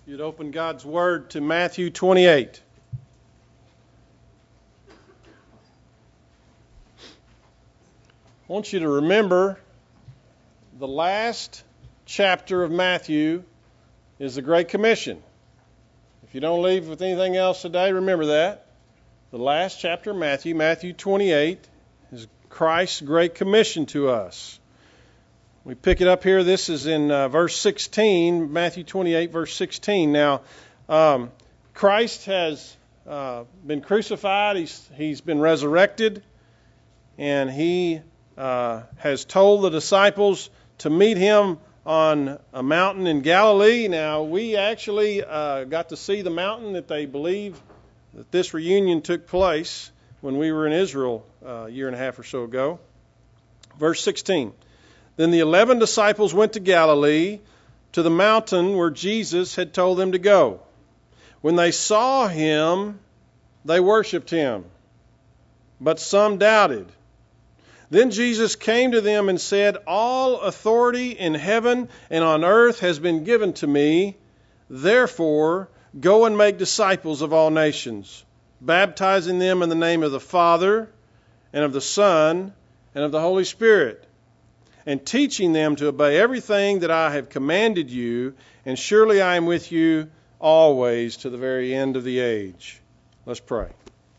You'd open God's Word to Matthew 28. I want you to remember the last chapter of Matthew is the Great Commission. If you don't leave with anything else today, remember that. The last chapter of Matthew, Matthew 28, is Christ's Great Commission to us. We pick it up here. This is in verse 16, Matthew 28, verse 16. Now, Christ has been crucified. He's been resurrected. And he has told the disciples to meet him on a mountain in Galilee. Now, we actually got to see the mountain that they believe that this reunion took place when we were in Israel a year and a half or so ago. Verse 16. Then the 11 disciples went to Galilee, to the mountain where Jesus had told them to go. When they saw him, they worshipped him, but some doubted. Then Jesus came to them and said, All authority in heaven and on earth has been given to me. Therefore, go and make disciples of all nations, baptizing them in the name of the Father and of the Son and of the Holy Spirit, and teaching them to obey everything that I have commanded you, and surely I am with you always to the very end of the age. Let's pray.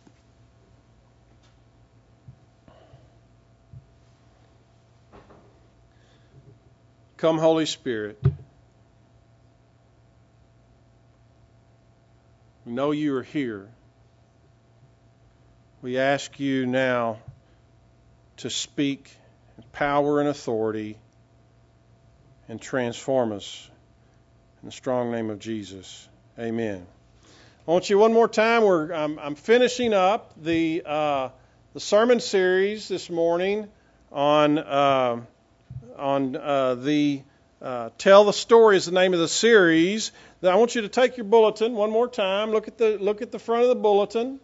Come, Holy Spirit. We know you are here. We ask you now to speak in power and authority and transform us in the strong name of Jesus. Amen. I want you one more time. I'm finishing up the sermon series this morning on the Tell the Story is the name of the series. Now, I want you to take your bulletin one more time. Look at the front of the bulletin.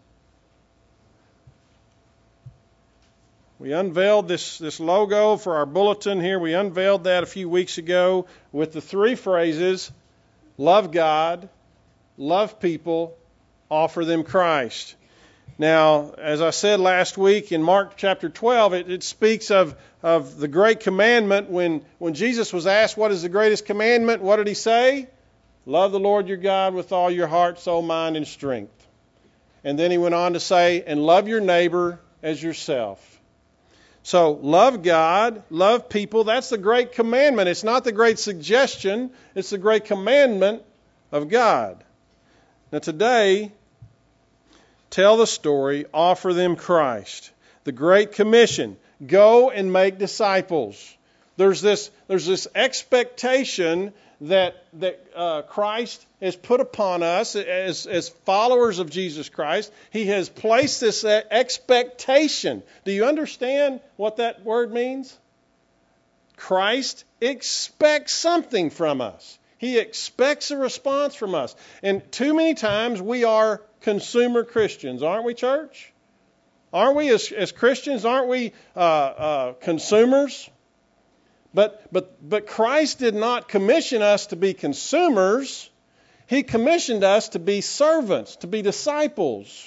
We unveiled this logo for our bulletin here. We unveiled that a few weeks ago with the three phrases: love God, love people, offer them Christ. Now, as I said last week in Mark chapter 12, it speaks of the great commandment. When Jesus was asked what is the greatest commandment, what did he say? Love the Lord your God with all your heart, soul, mind, and strength. And then he went on to say, and love your neighbor as yourself. So love God, love people. That's the great commandment. It's not the great suggestion. It's the great commandment of God. Now today, tell the story, offer them Christ. The Great Commission, go and make disciples. There's this expectation that Christ has put upon us as followers of Jesus Christ. He has placed this expectation. Do you understand what that word means? Christ expects something from us. He expects a response from us. And too many times we are consumer Christians, aren't we, church? Aren't we as Christians? Aren't we consumers? But Christ did not commission us to be consumers. He commissioned us to be servants, to be disciples.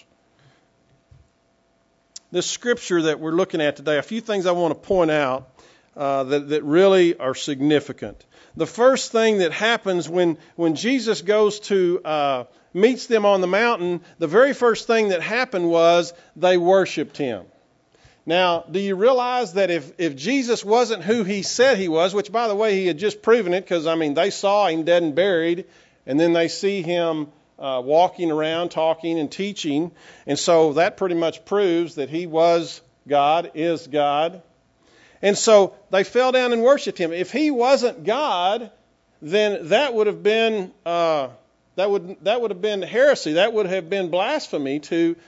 This scripture that we're looking at today, a few things I want to point out that really are significant. The first thing that happens when Jesus goes to meets them on the mountain, the very first thing that happened was they worshiped him. Now, do you realize that if Jesus wasn't who he said he was, which, by the way, he had just proven it because, they saw him dead and buried, and then they see him walking around, talking and teaching, and so that pretty much proves that he was God, is God. And so they fell down and worshiped him. If he wasn't God, then that would have been that would have been heresy. That would have been blasphemy in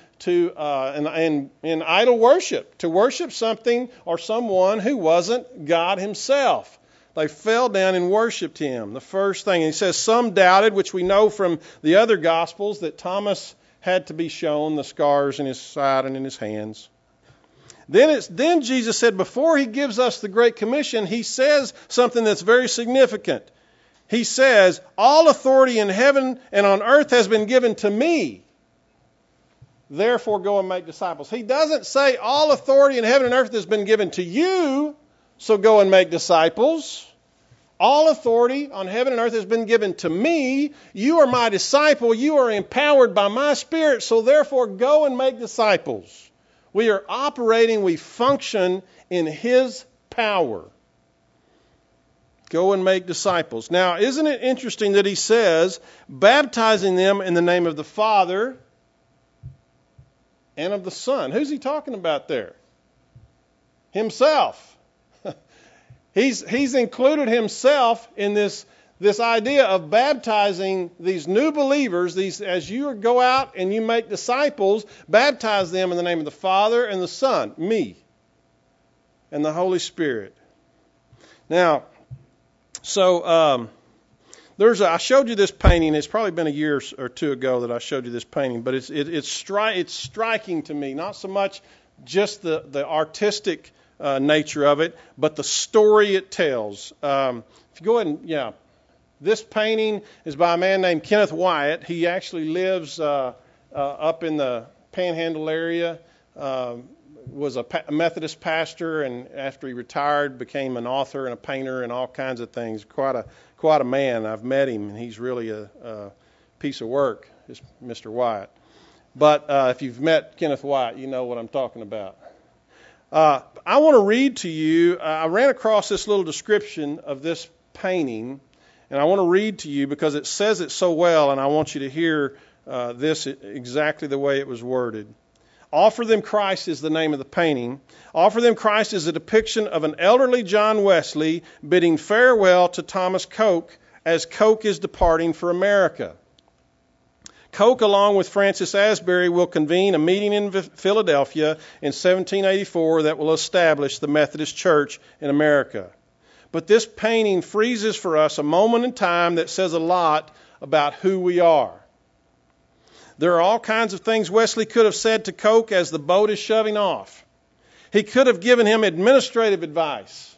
idol worship, to worship something or someone who wasn't God himself. They fell down and worshiped him. The first thing, and he says some doubted, which we know from the other Gospels that Thomas had to be shown the scars in his side and in his hands. Then Jesus said, before he gives us the Great Commission, he says something that's very significant. He says, all authority in heaven and on earth has been given to me. Therefore, go and make disciples. He doesn't say all authority in heaven and earth has been given to you, so go and make disciples. All authority on heaven and earth has been given to me. You are my disciple. You are empowered by my Spirit, so therefore go and make disciples. We are operating, we function in His power. Go and make disciples. Now, isn't it interesting that He says, baptizing them in the name of the Father and of the Son? Who's He talking about there? Himself. He's included Himself in this idea of baptizing these new believers. As you go out and you make disciples, baptize them in the name of the Father and the Son, me, and the Holy Spirit. Now, so I showed you this painting. It's probably been a year or two ago that I showed you this painting, but it's striking to me. Not so much just the artistic nature of it, but the story it tells. If you go ahead and, this painting is by a man named Kenneth Wyatt. He actually lives up in the Panhandle area. Was a Methodist pastor, and after he retired, became an author and a painter and all kinds of things. Quite a man. I've met him, and he's really a piece of work, is Mr. Wyatt. But if you've met Kenneth Wyatt, you know what I'm talking about. I want to read to you, I ran across this little description of this painting, and I want to read to you because it says it so well, and I want you to hear this exactly the way it was worded. Offer Them Christ is the name of the painting. Offer Them Christ is a depiction of an elderly John Wesley bidding farewell to Thomas Coke as Coke is departing for America. Coke, along with Francis Asbury, will convene a meeting in Philadelphia in 1784 that will establish the Methodist Church in America. But this painting freezes for us a moment in time that says a lot about who we are. There are all kinds of things Wesley could have said to Coke as the boat is shoving off. He could have given him administrative advice.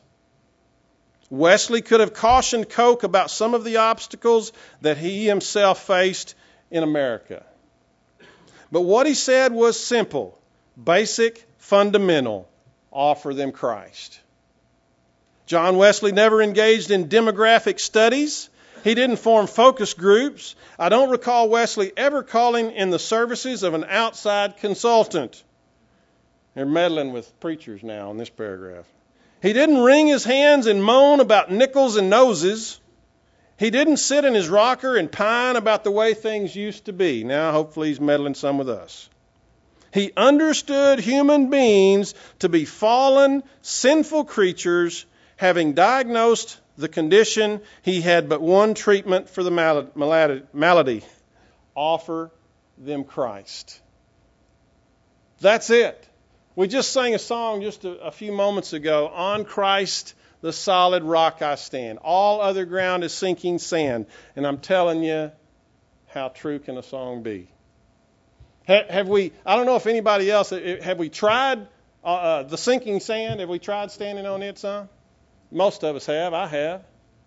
Wesley could have cautioned Coke about some of the obstacles that he himself faced in America. But what he said was simple, basic, fundamental. Offer them Christ. John Wesley never engaged in demographic studies. He didn't form focus groups. I don't recall Wesley ever calling in the services of an outside consultant. They're meddling with preachers now in this paragraph. He didn't wring his hands and moan about nickels and noses. He didn't sit in his rocker and pine about the way things used to be. Now, hopefully, he's meddling some with us. He understood human beings to be fallen, sinful creatures. Having diagnosed the condition, he had but one treatment for the malady. Offer them Christ. That's it. We just sang a song just a few moments ago, On Christ the solid rock I stand. All other ground is sinking sand. And I'm telling you, how true can a song be? Have we, I don't know if anybody else, have we tried the sinking sand? Have we tried standing on it some? Most of us have. I have.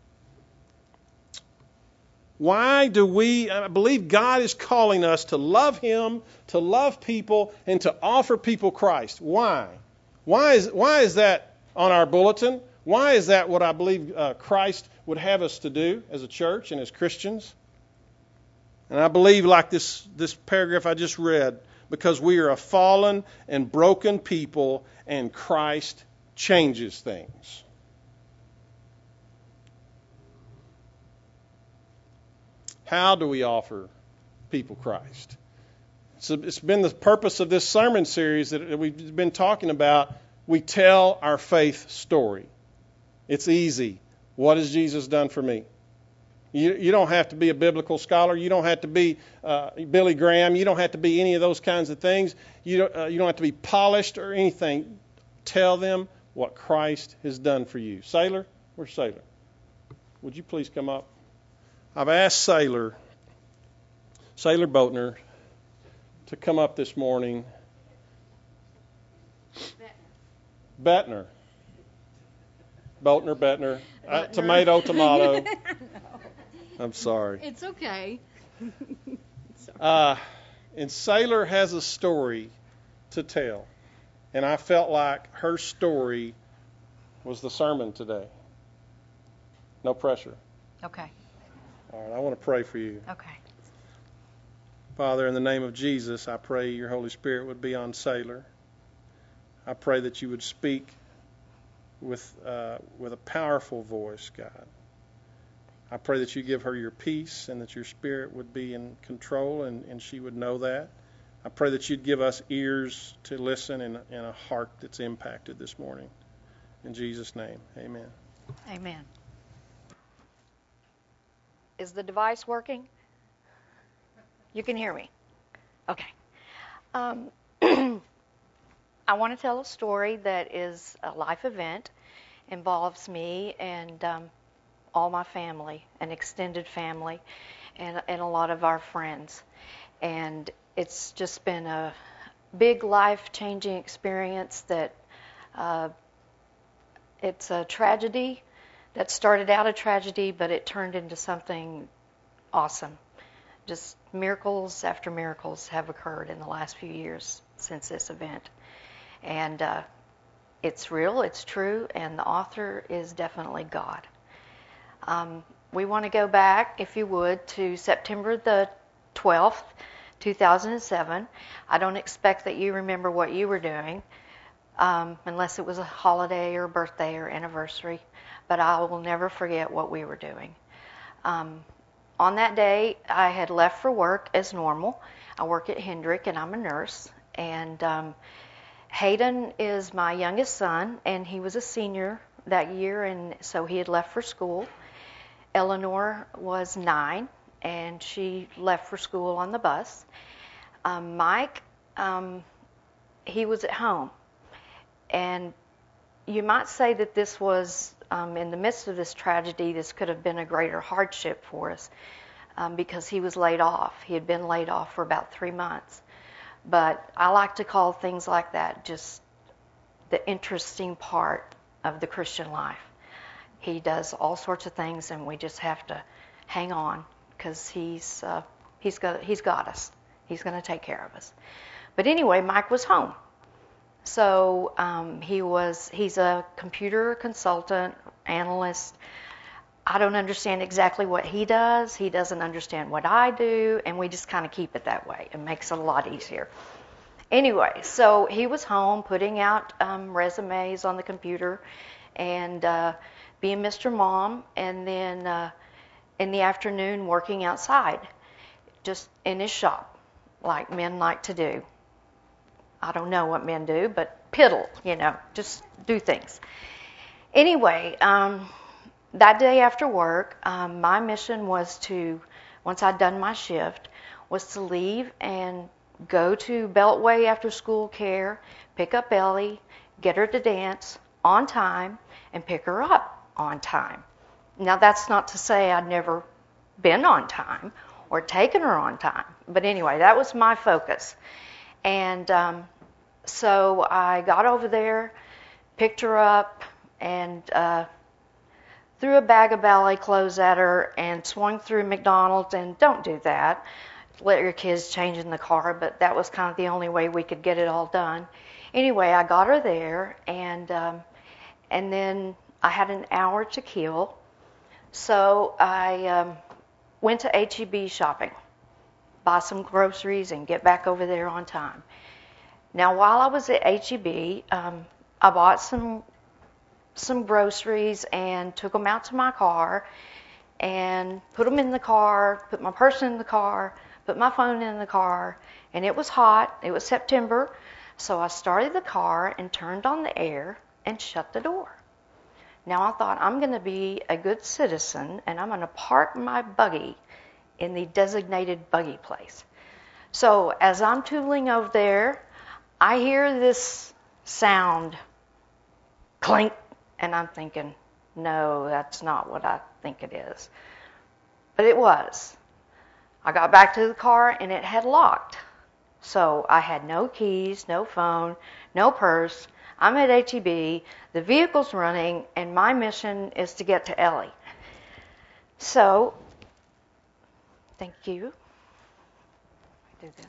Why do we, I believe God is calling us to love Him, to love people, and to offer people Christ. Why? Why is that on our bulletin? Why is that what I believe Christ would have us to do as a church and as Christians? And I believe, like this paragraph I just read, because we are a fallen and broken people and Christ changes things. How do we offer people Christ? So it's been the purpose of this sermon series that we've been talking about. We tell our faith story. It's easy. What has Jesus done for me? You don't have to be a biblical scholar. You don't have to be Billy Graham. You don't have to be any of those kinds of things. You don't have to be polished or anything. Tell them what Christ has done for you. Sailor, where's Sailor? Would you please come up? I've asked Sailor Boatner, to come up this morning. Bettner. Tomato. I'm sorry. It's okay. And Sailor has a story to tell. And I felt like her story was the sermon today. No pressure. Okay. All right, I want to pray for you. Okay. Father, in the name of Jesus, I pray your Holy Spirit would be on Sailor. I pray that you would speak with a powerful voice, God. I pray that you give her your peace and that your Spirit would be in control and she would know that. I pray that you'd give us ears to listen and a heart that's impacted this morning. In Jesus' name, amen. Amen. Is the device working? You can hear me. Okay. I want to tell a story that is a life event, involves me and all my family, an extended family, and a lot of our friends. And it's just been a big life-changing experience that it's a tragedy that started out a tragedy, but it turned into something awesome. Just miracles after miracles have occurred in the last few years since this event. And it's real, it's true, and the author is definitely God. We want to go back, if you would, to September the 12th, 2007. I don't expect that you remember what you were doing, unless it was a holiday or birthday or anniversary, but I will never forget what we were doing. On that day, I had left for work as normal. I work at Hendrick, and I'm a nurse. And Hayden is my youngest son, and he was a senior that year, and so he had left for school. Eleanor was 9, and she left for school on the bus. Mike, he was at home. And you might say that this was, in the midst of this tragedy, this could have been a greater hardship for us because he was laid off. He had been laid off for about 3 months. But I like to call things like that just the interesting part of the Christian life. He does all sorts of things, and we just have to hang on because he's got us. He's going to take care of us. But anyway, Mike was home. So he's a computer consultant, analyst. I don't understand exactly what he does. He doesn't understand what I do, and we just kind of keep it that way. It makes it a lot easier. Anyway, so he was home putting out resumes on the computer and being Mr. Mom, and then in the afternoon working outside, just in his shop, like men like to do. I don't know what men do, but piddle, just do things. Anyway, that day after work, my mission was to, once I'd done my shift, was to leave and go to Beltway after school care, pick up Ellie, get her to dance on time, and pick her up on time. Now, that's not to say I'd never been on time or taken her on time. But anyway, that was my focus. And so I got over there, picked her up, and threw a bag of ballet clothes at her and swung through McDonald's. And don't do that. Let your kids change in the car, but that was kind of the only way we could get it all done. Anyway, I got her there, and then I had an hour to kill. So I went to H-E-B shopping, buy some groceries, and get back over there on time. Now, while I was at H-E-B, I bought some groceries and took them out to my car and put them in the car, put my purse in the car, put my phone in the car, and it was hot. It was September, so I started the car and turned on the air and shut the door. Now I thought, I'm going to be a good citizen, and I'm going to park my buggy in the designated buggy place. So as I'm tooling over there, I hear this sound, clink, and I'm thinking, no, that's not what I think it is. But it was. I got back to the car, and it had locked. So I had no keys, no phone, no purse. I'm at H-E-B, the vehicle's running, and my mission is to get to Ellie. So Thank you. Do this.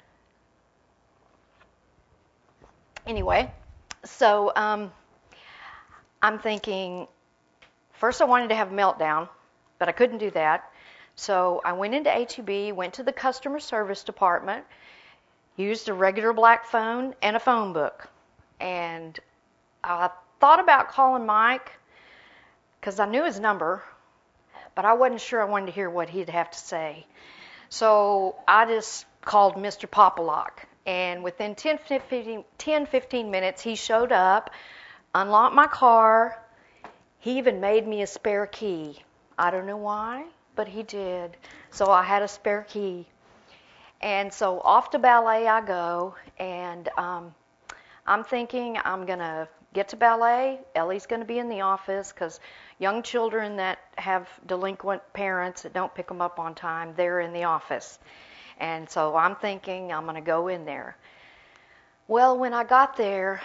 Anyway, so I'm thinking, first I wanted to have a meltdown, but I couldn't do that. So I went into HEB, went to the customer service department, used a regular black phone and a phone book. And I thought about calling Mike because I knew his number, but I wasn't sure I wanted to hear what he'd have to say. So I just called Mr. Popolock. And within 10, 15 minutes, he showed up, unlocked my car. He even made me a spare key. I don't know why, but he did. So I had a spare key. And so off to ballet I go, and I'm thinking I'm going to get to ballet. Ellie's going to be in the office because young children that have delinquent parents that don't pick them up on time, they're in the office. And so I'm thinking I'm going to go in there. Well, when I got there,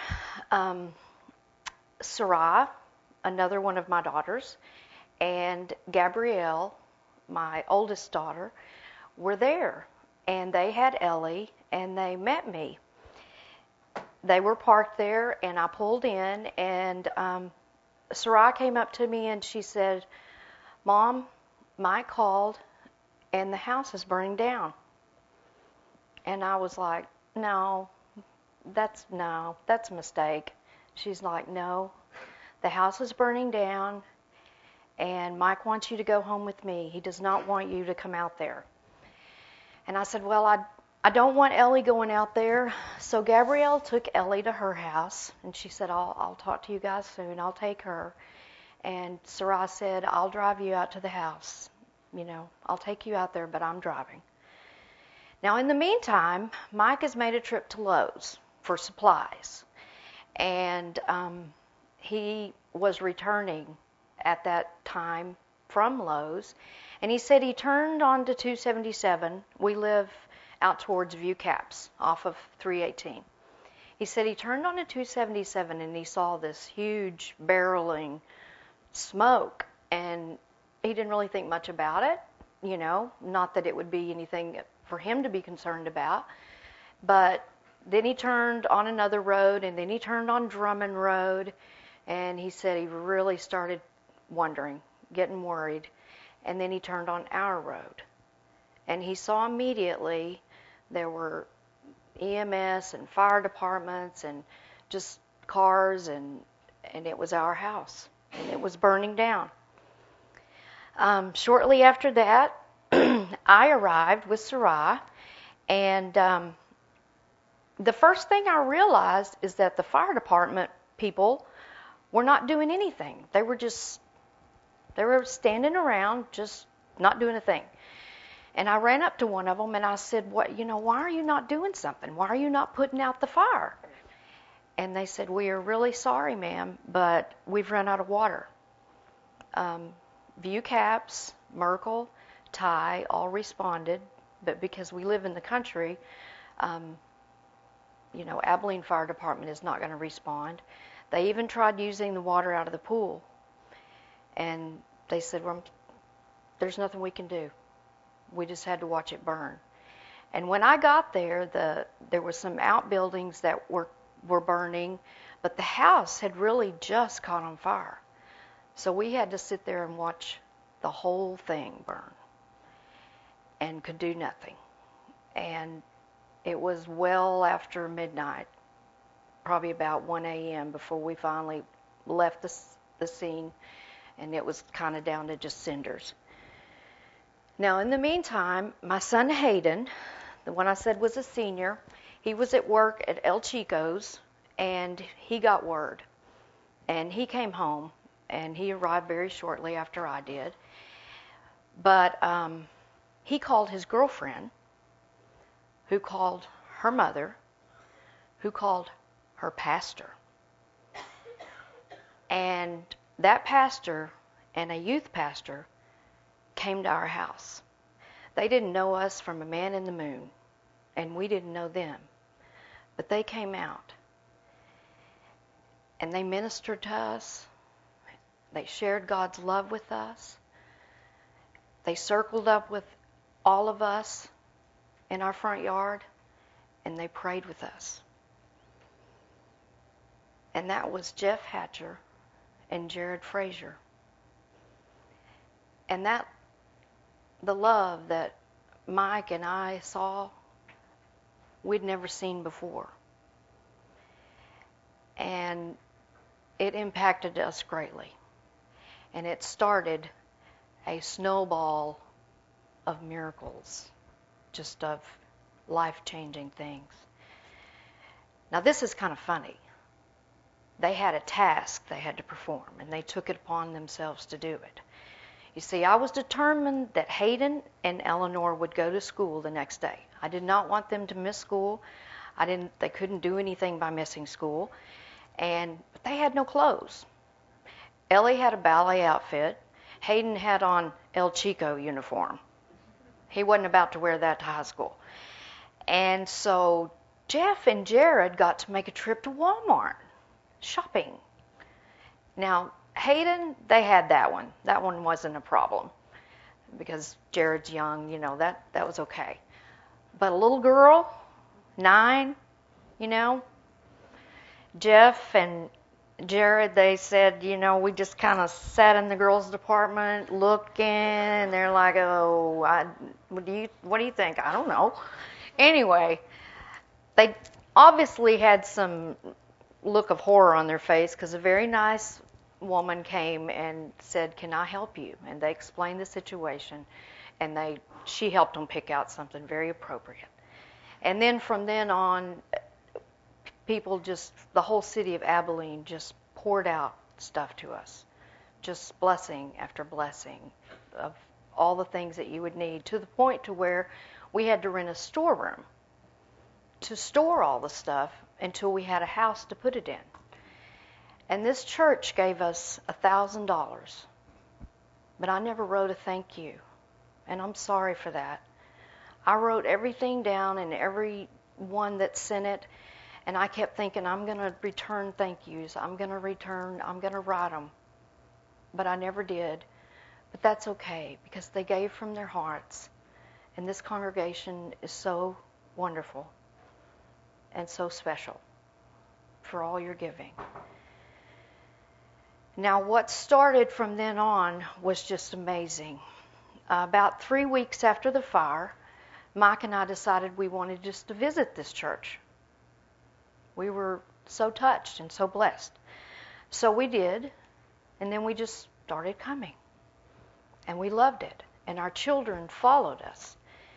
Sarah, another one of my daughters, and Gabrielle, my oldest daughter, were there. And they had Ellie, and they met me. They were parked there, and I pulled in, and Sarah came up to me, and she said, "Mom, Mike called, and the house is burning down." And I was like, no, that's a mistake. She's like, "No, the house is burning down, and Mike wants you to go home with me. He does not want you to come out there." And I said, "Well, I don't want Ellie going out there." So Gabrielle took Ellie to her house, and she said, I'll talk to you guys soon. I'll take her. And Sarah said, "I'll drive you out to the house. I'll take you out there, but I'm driving." Now, in the meantime, Mike has made a trip to Lowe's for supplies. And he was returning at that time from Lowe's. And he said he turned onto 277. We live out towards View Caps off of 318. He said he turned onto 277 and he saw this huge barreling smoke. And he didn't really think much about it. Not that it would be anything for him to be concerned about. But then he turned on another road, and then he turned on Drummond Road, and he said he really started wondering, getting worried, and then he turned on our road. And he saw immediately there were EMS and fire departments and just cars, and it was our house, and it was burning down. Shortly after that, I arrived with Sarah, and the first thing I realized is that the fire department people were not doing anything. They were standing around, just not doing a thing. And I ran up to one of them and I said, why are you not doing something? Why are you not putting out the fire? And they said, "We are really sorry, ma'am, but we've run out of water." View Caps, Merkel, Ty all responded, but because we live in the country, Abilene Fire Department is not going to respond. They even tried using the water out of the pool, and they said, "Well, there's nothing we can do. We just had to watch it burn." And when I got there, there were some outbuildings that were burning, but the house had really just caught on fire. So we had to sit there and watch the whole thing burn and could do nothing. And it was well after midnight, probably about 1 a.m. before we finally left the scene, and it was kind of down to just cinders. Now, in the meantime, my son Hayden, the one I said was a senior, he was at work at El Chico's, and he got word. And he came home, and he arrived very shortly after I did. But he called his girlfriend, who called her mother, who called her pastor. And that pastor and a youth pastor came to our house. They didn't know us from a man in the moon, and we didn't know them. But they came out, and they ministered to us. They shared God's love with us. They circled up with all of us in our front yard, and they prayed with us. And that was Jeff Hatcher and Jared Frazier. And that, the love that Mike and I saw, we'd never seen before. And it impacted us greatly. And it started a snowball of miracles, just of life-changing things. Now, this is kind of funny. They had a task they had to perform, and they took it upon themselves to do it. You see, I was determined that Hayden and Eleanor would go to school the next day. I did not want them to miss school. They couldn't do anything by missing school. But they had no clothes. Ellie had a ballet outfit. Hayden had on El Chico uniform. He wasn't about to wear that to high school. And so Jeff and Jared got to make a trip to Walmart shopping. Now, Hayden, they had that one. That one wasn't a problem because Jared's young, that was okay. But a little girl, 9, Jeff and Jared, they said, we just kind of sat in the girls' department looking, and they're like, what do you think? I don't know. Anyway, they obviously had some look of horror on their face because a very nice woman came and said, "Can I help you?" And they explained the situation, and she helped them pick out something very appropriate. And then from then on, people the whole city of Abilene just poured out stuff to us, just blessing after blessing of all the things that you would need, to the point to where we had to rent a storeroom to store all the stuff until we had a house to put it in. And this church gave us $1,000, but I never wrote a thank you, and I'm sorry for that. I wrote everything down, and every one that sent it, and I kept thinking, I'm going to return thank yous. I'm going to write them. But I never did. But that's okay, because they gave from their hearts. And this congregation is so wonderful and so special for all your giving. Now, what started from then on was just amazing. About 3 weeks after the fire, Mike and I decided we wanted just to visit this church. We were so touched and so blessed. So we did, and then we just started coming. And we loved it. And our children followed us.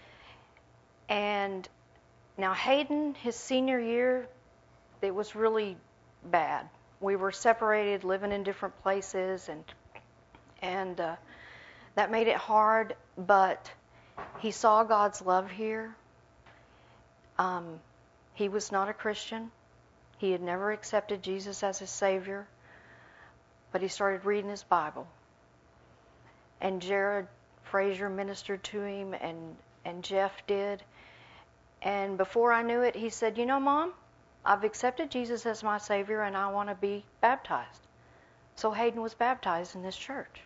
And now Hayden, his senior year, it was really bad. We were separated, living in different places, and that made it hard, but he saw God's love here. He was not a Christian. He had never accepted Jesus as his Savior, but he started reading his Bible. And Jared Frazier ministered to him, and Jeff did. And before I knew it, he said, Mom, I've accepted Jesus as my Savior, and I want to be baptized. So Hayden was baptized in this church.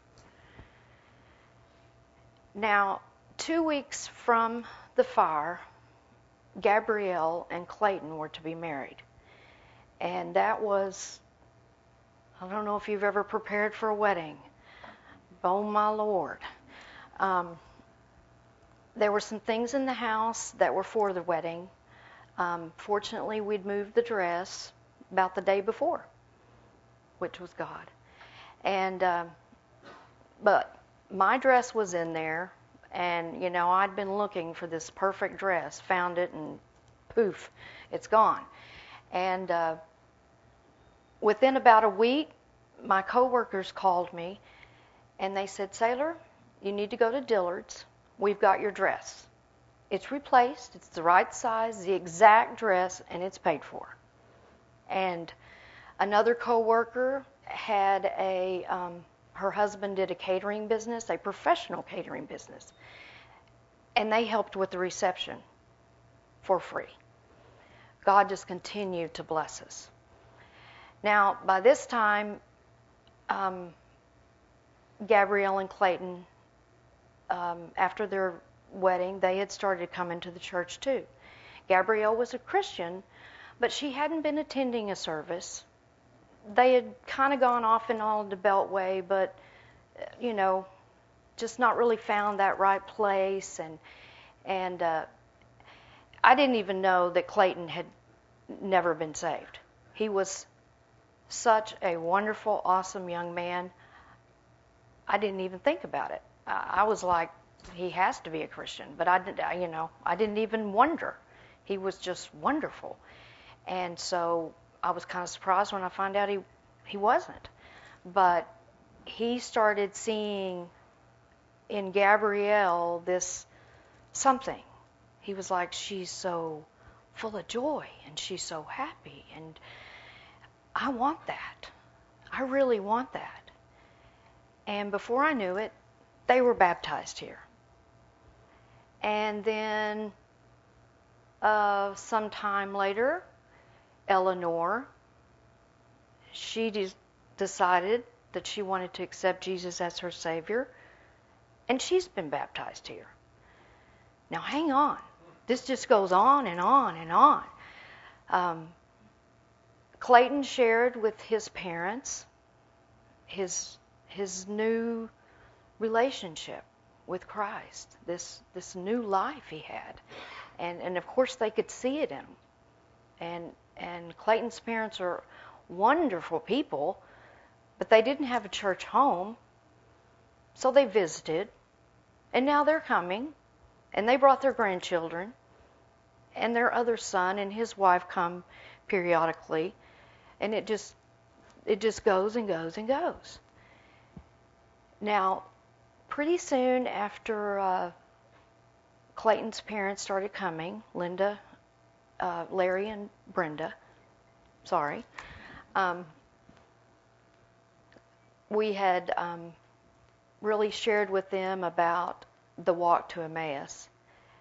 Now, 2 weeks from the fire, Gabrielle and Clayton were to be married. And that was, I don't know if you've ever prepared for a wedding. Oh, my Lord. There were some things in the house that were for the wedding. Fortunately, we'd moved the dress about the day before, which was God. And but my dress was in there, and I'd been looking for this perfect dress, found it, and poof, it's gone. And within about a week, my coworkers called me, and they said, "Sailor, you need to go to Dillard's. We've got your dress. It's replaced. It's the right size, the exact dress, and it's paid for." And another coworker had her husband did a catering business, a professional catering business, and they helped with the reception for free. God just continued to bless us. Now, by this time, Gabrielle and Clayton, after their wedding, they had started coming to the church too. Gabrielle was a Christian, but she hadn't been attending a service. They had kind of gone off and on the Beltway, but, just not really found that right place. And I didn't even know that Clayton had never been saved. He was such a wonderful, awesome young man. I didn't even think about it. I was like, he has to be a Christian, but I didn't even wonder. He was just wonderful. And so I was kind of surprised when I found out he wasn't. But he started seeing in Gabrielle this something. He was like, she's so full of joy and she's so happy, and I want that. I really want that. And before I knew it, they were baptized here. And then sometime later, Eleanor, she decided that she wanted to accept Jesus as her Savior, and she's been baptized here. Now hang on. This just goes on and on and on. Clayton shared with his parents his new relationship with Christ, this new life he had. And of course they could see it in him. And Clayton's parents are wonderful people, but they didn't have a church home, so they visited, and now they're coming, and they brought their grandchildren, and their other son and his wife come periodically, and it just goes and goes and goes. Now, pretty soon after Clayton's parents started coming, Linda, Larry, and Brenda, we had really shared with them about the walk to Emmaus.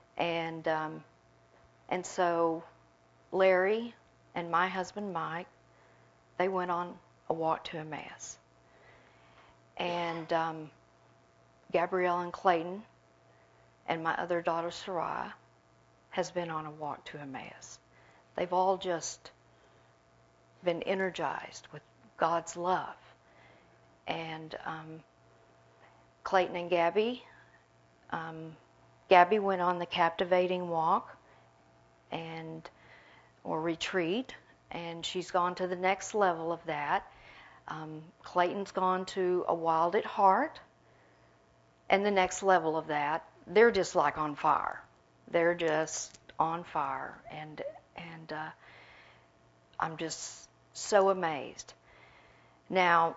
And so Larry and my husband Mike, they went on a walk to Emmaus. And Gabrielle and Clayton and my other daughter Sarah has been on a walk to Emmaus. They've all just been energized with God's love. And Clayton and Gabby, Gabby went on the captivating walk or retreat, and she's gone to the next level of that. Clayton's gone to a Wild at Heart, and the next level of that, they're just like on fire. They're just on fire, and I'm just so amazed. Now,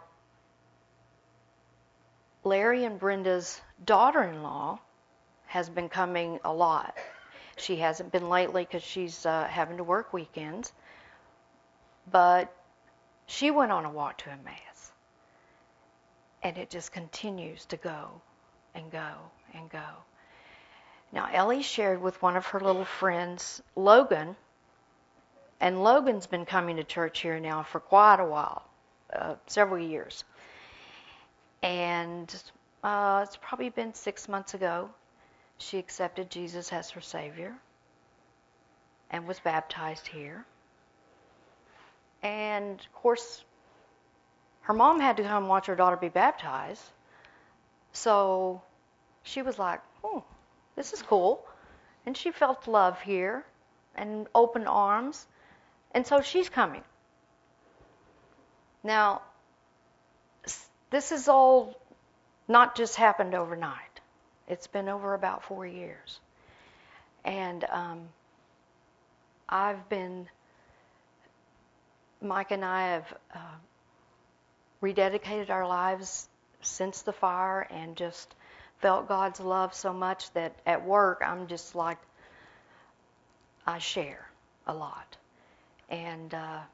Larry and Brenda's daughter-in-law has been coming a lot. She hasn't been lately because she's having to work weekends, but she went on a walk to Emmaus, and it just continues to go and go and go. Now, Ellie shared with one of her little friends, Logan, and Logan's been coming to church here now for quite a while, several years. And it's probably been 6 months ago, she accepted Jesus as her Savior and was baptized here. And, of course, her mom had to come watch her daughter be baptized. So she was like, this is cool. And she felt love here and open arms. And so she's coming. Now, this is all not just happened overnight. It's been over about 4 years. And Mike and I have rededicated our lives since the fire and just felt God's love so much that at work I'm just like, I share a lot. And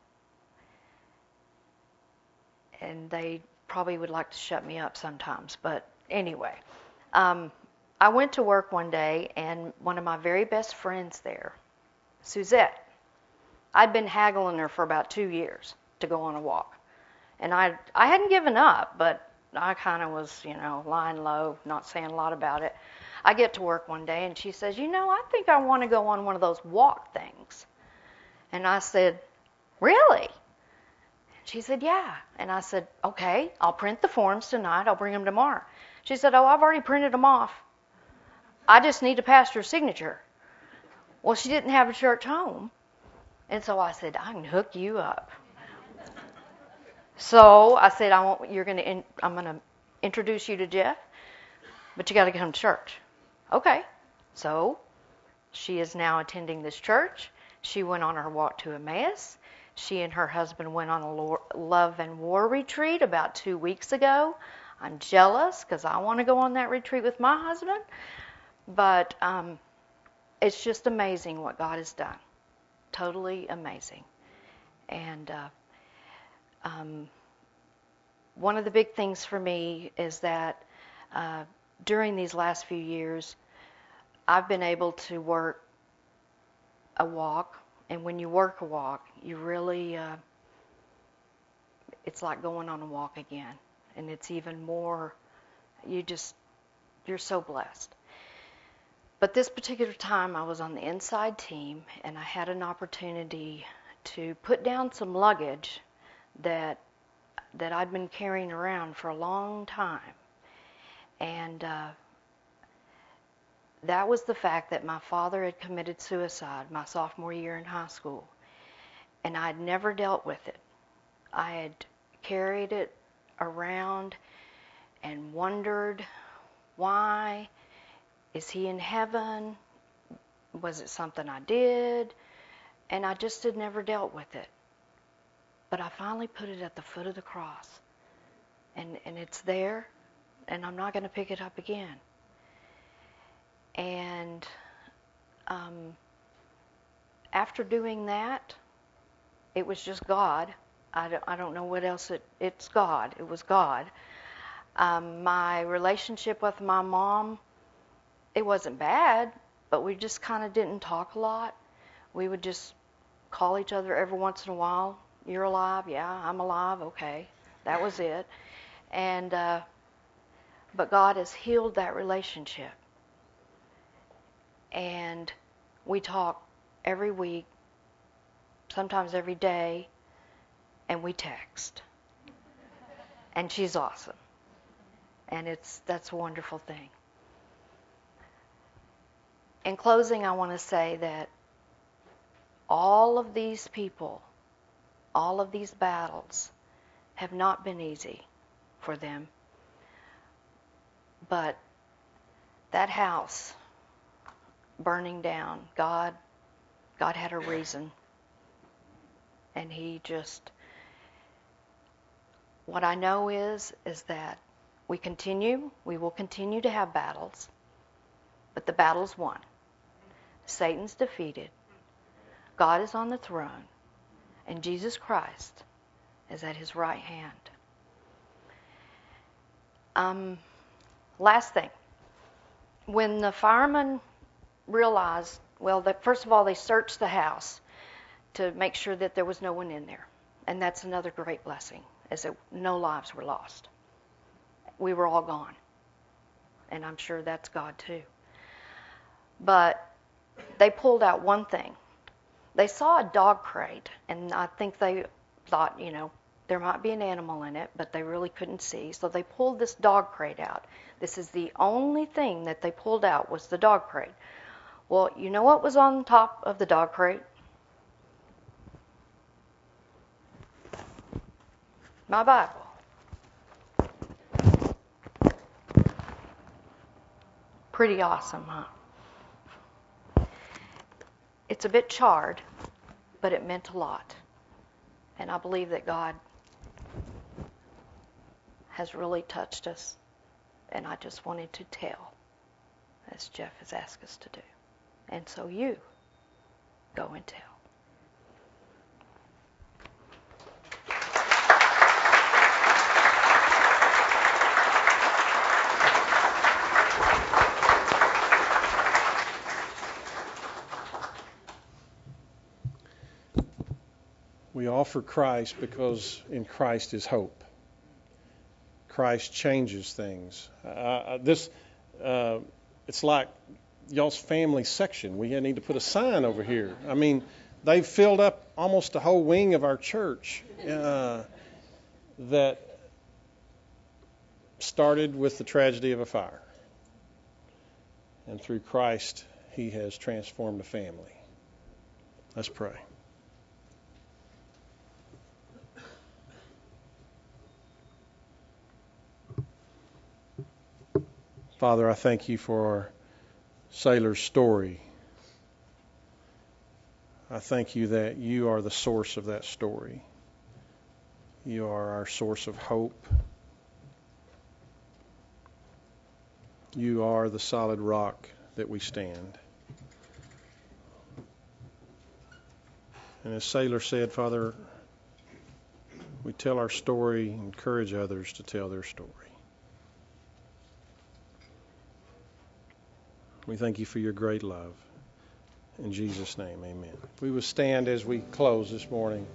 they probably would like to shut me up sometimes. But anyway, I went to work one day, and one of my very best friends there, Suzette, I'd been haggling her for about 2 years to go on a walk. And I hadn't given up, but I kind of was, lying low, not saying a lot about it. I get to work one day, and she says, I think I want to go on one of those walk things. And I said, really? She said, yeah. And I said, okay, I'll print the forms tonight. I'll bring them tomorrow. She said, oh, I've already printed them off. I just need a pastor's signature. Well, she didn't have a church home. And so I said, I can hook you up. So I said, I'm going to introduce you to Jeff, but you got to come to church. Okay. So she is now attending this church. She went on her walk to Emmaus. She and her husband went on a love and war retreat about 2 weeks ago. I'm jealous because I want to go on that retreat with my husband. But it's just amazing what God has done. Totally amazing. And one of the big things for me is that during these last few years, I've been able to work a walk. And when you work a walk, you really, it's like going on a walk again. And it's even more, you're so blessed. But this particular time, I was on the inside team, and I had an opportunity to put down some luggage that I'd been carrying around for a long time. And that was the fact that my father had committed suicide my sophomore year in high school. And I'd never dealt with it. I had carried it around and wondered, why? Is he in heaven? Was it something I did? And I just had never dealt with it. But I finally put it at the foot of the cross. And it's there, and I'm not going to pick it up again. And after doing that, it was just God. I don't know what else it's God. It was God. My relationship with my mom, it wasn't bad, but we just kind of didn't talk a lot. We would just call each other every once in a while. You're alive? Yeah, I'm alive. Okay. That was it. And but God has healed that relationship. And we talk every week, sometimes every day, and we text. And she's awesome. And that's a wonderful thing. In closing, I want to say that all of these people, all of these battles have not been easy for them. But that house burning down, God had a reason. And he just, what I know is that we will continue to have battles, but the battle's won. Satan's defeated. God is on the throne, and Jesus Christ is at his right hand. Last thing. When the firemen realized, first of all, they searched the house to make sure that there was no one in there. And that's another great blessing, is that no lives were lost. We were all gone. And I'm sure that's God too. But they pulled out one thing. They saw a dog crate, and I think they thought, there might be an animal in it, but they really couldn't see. So they pulled this dog crate out. This is the only thing that they pulled out was the dog crate. Well, you know what was on top of the dog crate? My Bible. Pretty awesome, huh? It's a bit charred, but it meant a lot. And I believe that God has really touched us. And I just wanted to tell, as Jeff has asked us to do. And so you go and tell. We offer Christ because in Christ is hope. Christ changes things. it's like y'all's family section. We need to put a sign over here. I mean, they've filled up almost the whole wing of our church that started with the tragedy of a fire. And through Christ, He has transformed the family. Let's pray. Father, I thank You for Sailor's story. I thank You that You are the source of that story. You are our source of hope. You are the solid rock that we stand. And as Sailor said, Father, we tell our story, encourage others to tell their story. We thank You for Your great love. In Jesus' name, amen. We will stand as we close this morning.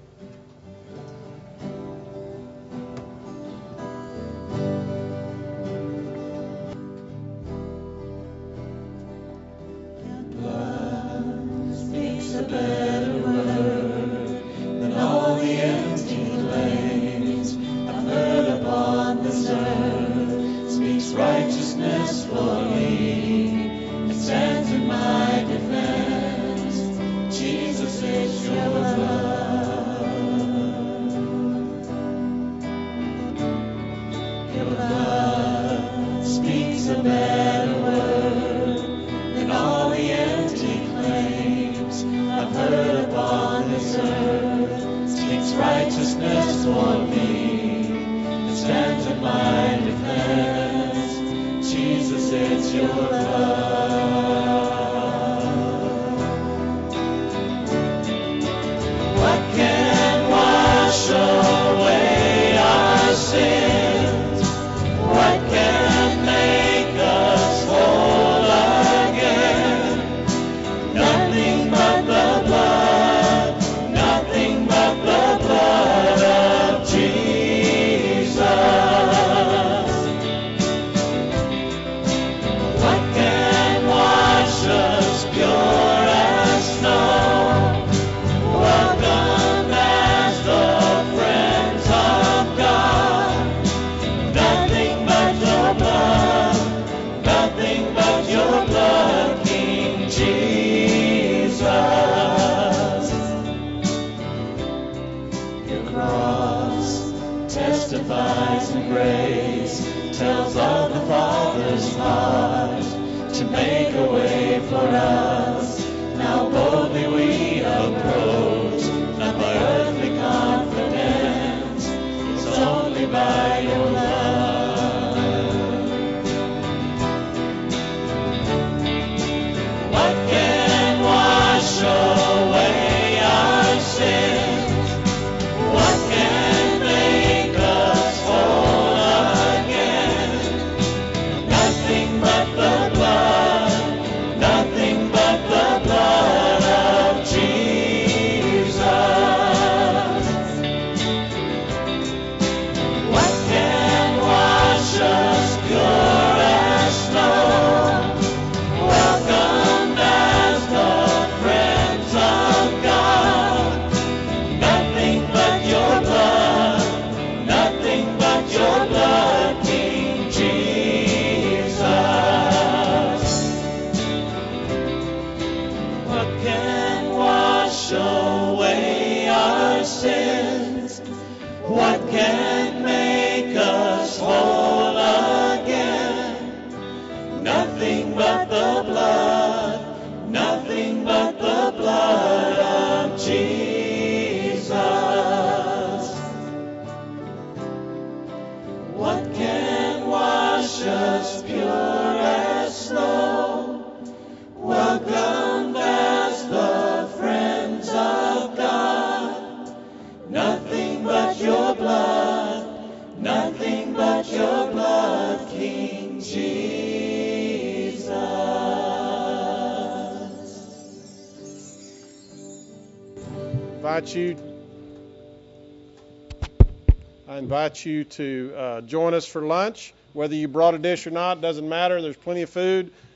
I invite you to join us for lunch. Whether you brought a dish or not, doesn't matter. There's plenty of food.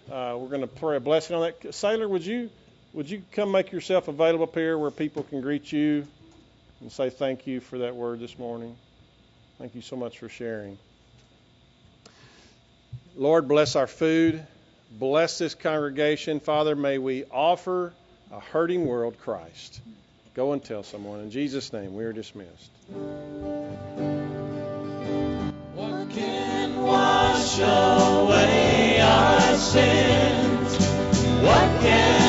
We're going to pray a blessing on that. Sailor, would you come make yourself available up here where people can greet you and say thank you for that word this morning? Thank you so much for sharing. Lord, bless our food. Bless this congregation. Father, may we offer a hurting world Christ. Go and tell someone. In Jesus' name, we are dismissed. What can wash away our sins? What can